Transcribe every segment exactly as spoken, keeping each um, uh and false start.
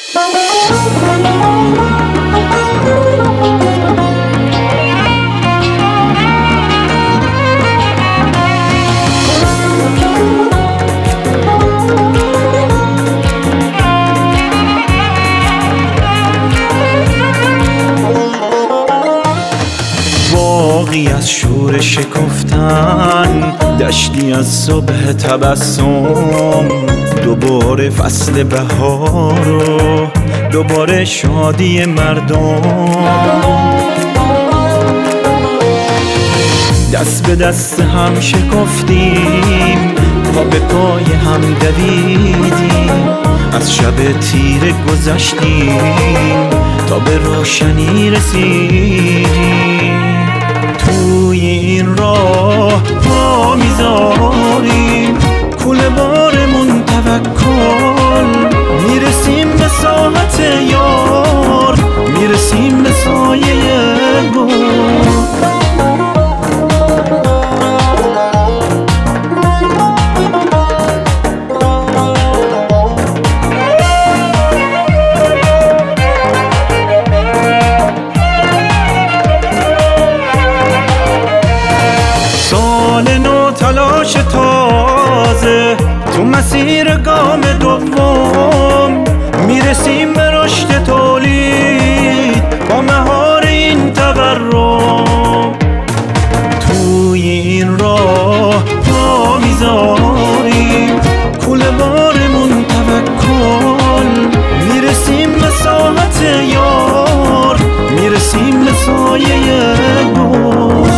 باغی از شور شکفتن، دشتی از صبح تبسم، دوباره فصل بهار و دوباره شادی مردم. دست به دست هم شکفتیم، پا به پای هم دویدیم، از شب تیره گذشتیم تا به روشنی رسیدیم. توی این راه پا میذاریم، کوله بارمون توکل، میرسیم به ساحت یار، میرسیم به سایه گل. تلاش تازه تو مسیر گام دوم، میرسیم به رشد تولید با مهار این تورم. توی این راه پا میذاریم، کوله بارمون توکل، میرسیم به ساحت یار، میرسیم به سایه گل.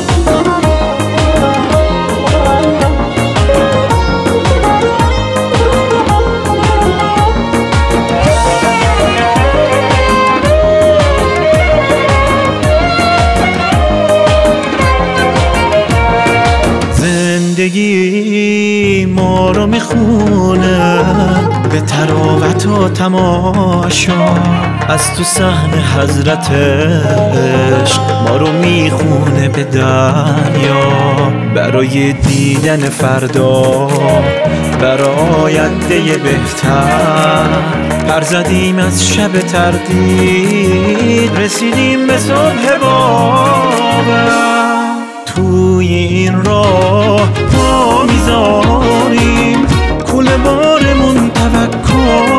زندگی ما رو میخونه به تراوت و تماشا، از تو صحن حضرت عشق ما رو میخونه به دریا. برای دیدن فردا، برای آینده بهتر، پر زدیم از شب تردید، رسیدیم به صبح باور. توی این راه پا میذاریم، کوله بارمون توکل،